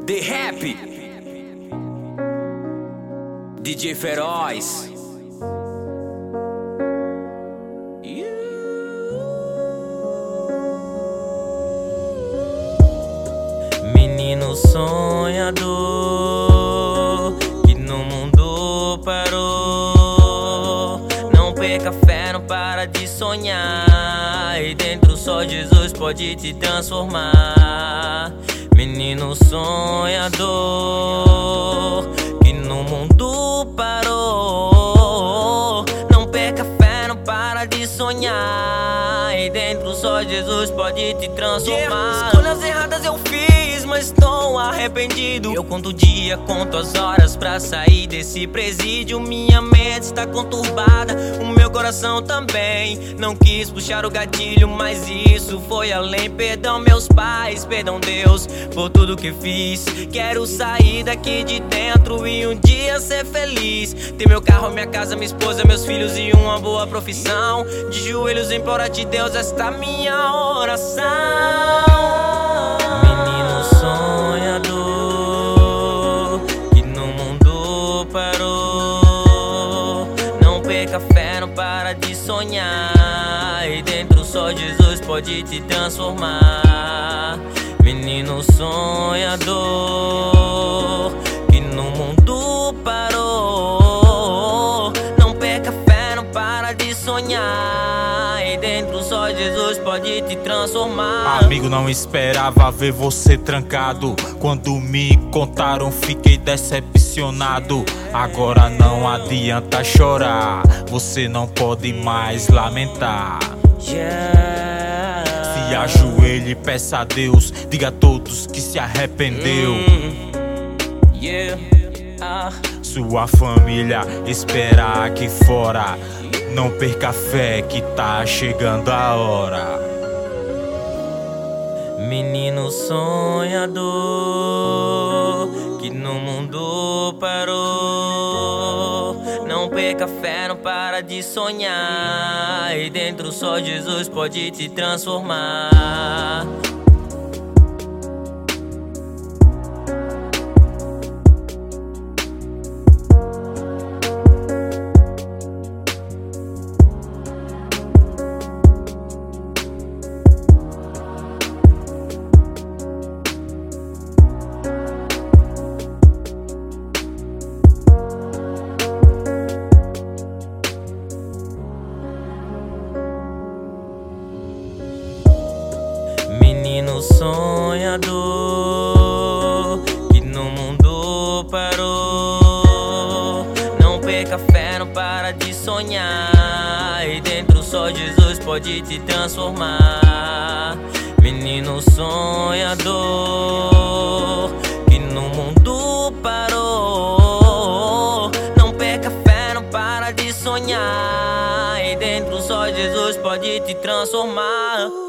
The Rap, DJ Feroz. Menino sonhador que no mundo parou. Não perca fé, não para de sonhar, e dentro só Jesus pode te transformar. Menino sonhador que no mundo parou. Não perca fé, não para de sonhar, e dentro só Jesus pode te transformar. Escolhas erradas eu fiz, mas estou arrependido. Eu conto o dia, conto as horas pra sair desse presídio. Minha mente está conturbada, o meu coração também. Não quis puxar o gatilho, mas isso foi além. Perdão meus pais, perdão Deus por tudo que fiz. Quero sair daqui de dentro e um dia ser feliz. Ter meu carro, minha casa, minha esposa, meus filhos e uma boa profissão. De joelhos imploro a ti, Deus, esta minha oração. Menino sonhador que no mundo parou. Não perca fé, não para de sonhar, e dentro só Jesus pode te transformar. Menino sonhador que no mundo parou. Não perca fé, não para de sonhar, e dentro só Jesus pode te transformar. Amigo, não esperava ver você trancado. Quando me contaram fiquei decepcionado. Agora não adianta chorar, você não pode mais lamentar. Se ajoelhe e peça a Deus, diga a todos que se arrependeu. Sua família espera aqui fora. Não perca a fé que tá chegando a hora. Menino sonhador que no mundo parou. Não perca fé, não para de sonhar, e dentro só Jesus pode te transformar. Menino sonhador que no mundo parou. Não perca fé, não para de sonhar, e dentro só Jesus pode te transformar. Menino sonhador que no mundo parou. Não perca fé, não para de sonhar, e dentro só Jesus pode te transformar.